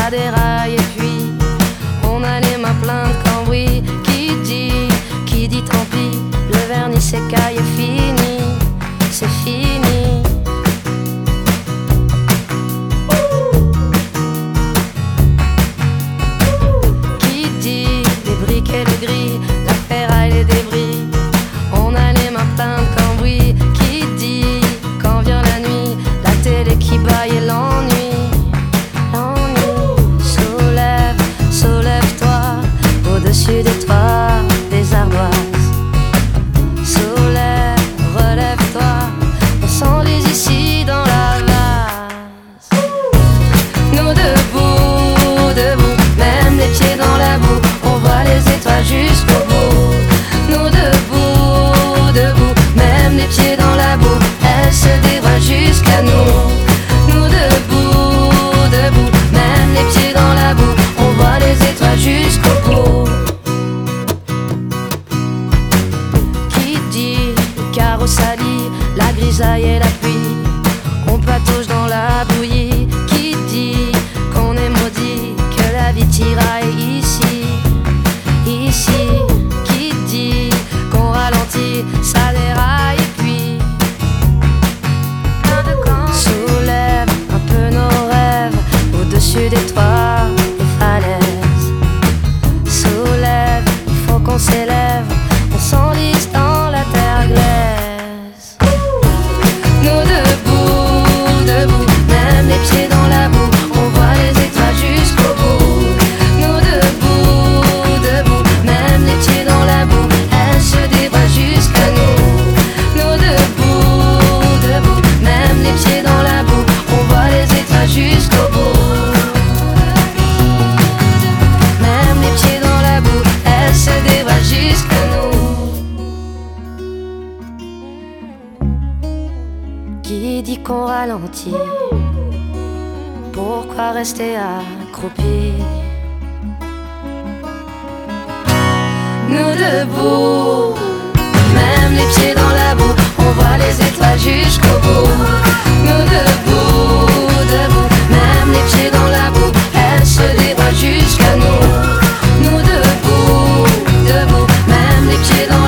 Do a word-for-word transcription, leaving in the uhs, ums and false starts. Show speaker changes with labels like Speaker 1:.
Speaker 1: ça déraille et puis on a les mains pleines de cambouis. Qui dit, qui dit tant pis, le vernis s'écaille et fini, c'est fini. Qui dit les briques et le gris, la ferraille, les débris, on a les mains pleines de cambouis. Qui dit quand vient la nuit, la télé qui baille et l'ennui, l'ennui. Soulève, soulève-toi au-dessus des toits, des ardoises. Soulève, relève-toi, on s'enlise ici dans la vase. Nous debout, debout, même les pieds dans la boue, on voit les étoiles jusqu'au bout. Nous debout, debout, même les pieds dans la boue, elles se dévoilent jusqu'à nous. Nous debout, debout, même les pieds dans la boue, on voit les étoiles jusqu'au bout. Qui dit carreau sali, la grisaille et la pluie, on patauge dans la bouillie. Qui dit qu'on est maudit, que la vie tiraille ici, ici. Qui dit qu'on ralentit, ça déraille et puis soulève un peu nos rêves au-dessus des toits, des falaises. Soulève, il faut qu'on s'élève, on s'enlise dans la terre glaise. Nous debout, debout, même les pieds dans la boue, on voit les étoiles jusqu'au bout. Nous debout, debout, même les pieds dans la boue, elles se dévoilent jusqu'à nous. Nous debout, debout, même les pieds dans la boue, on voit les étoiles jusqu'au bout. Même les pieds dans la boue, elles se dévoilent jusqu'à nous. Qui dit qu'on ralentit, pourquoi rester accroupi? Nous debout, même les pieds dans la boue, on voit les étoiles jusqu'au bout. Nous debout, debout, même les pieds dans la boue, elles se dévoilent jusqu'à nous. Nous debout, debout, même les pieds dans